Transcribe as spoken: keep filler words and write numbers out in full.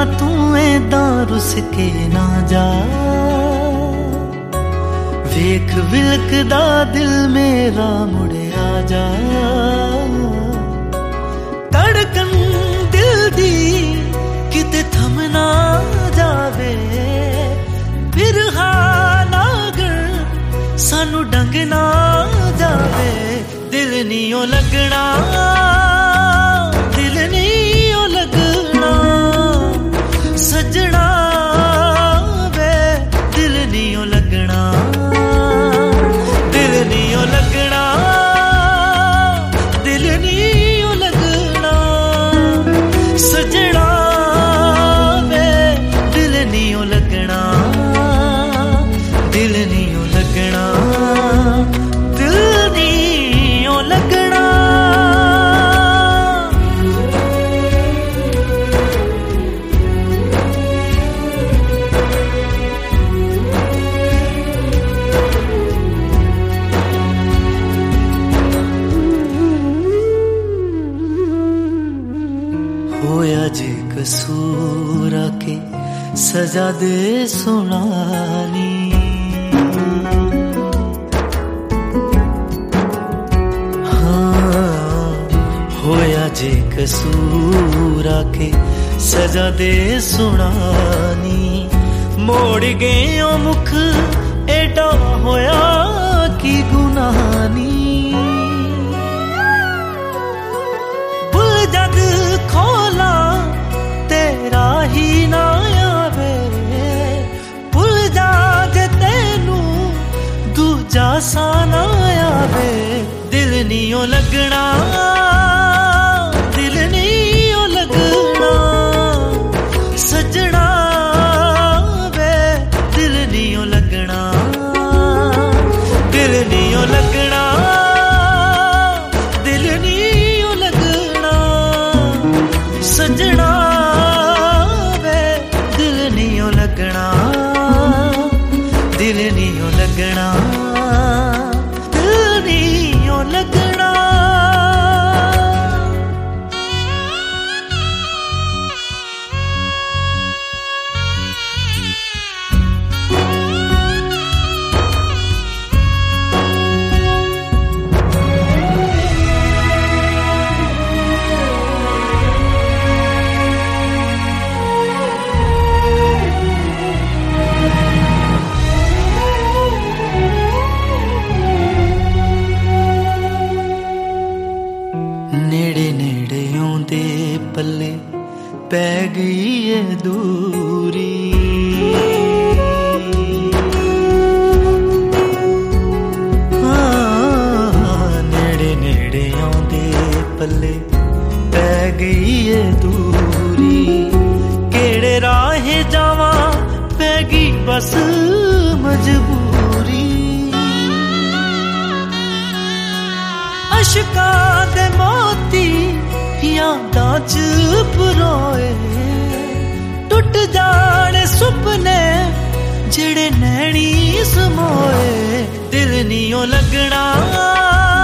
तू ऐदां रुस के ना जा, वेख विलकदा दिल मेरा मुड़े आ जा। धड़कन दिल दी किते थम ना जावे, बिरहा नागर सानू डंग ना जावे। दिल नी ओ लगना, दिल नी ओ लगना सजना वे, दिल नी ओ लगना, दिल नी ओ लगना, दिल नी ओ लगना सजना वे, दिल नी ओ लगना, दिल नी ओ लगना, दिल नी ओ लगना। होया जे कसूर आके सजा दे सुनानी, हाँ होया जे कसूर आके सजा दे सुनानी। मोड़ गए ओ मुख एडा होया की गुनाहनी, जद खोला तेरा ही ना आवे, भुल जा जे तेनू दूजा सा ना आवे। दिल नी ओ लगना, दिल नी ओ लगना सजना वे, दिल नी ओ लगना, दिल नी ओ लगना, दिल नी सजना वे, दिल नी ओ लगना, दिल नी ओ लगना, दिल नी ओ लगना। नेड़े नेड़े आउंदे पल्ले पै गई है दूरी, हाँ नेड़े नेड़े आउंदे पल्ले पै गई है दूरी। केड़े राहे जावा पै गई बस मजबूरी, अशका दे मोती यादां च परोए, टुट जाने सुपने जेड़े नैनी समोए। दिल नी ओ लगना,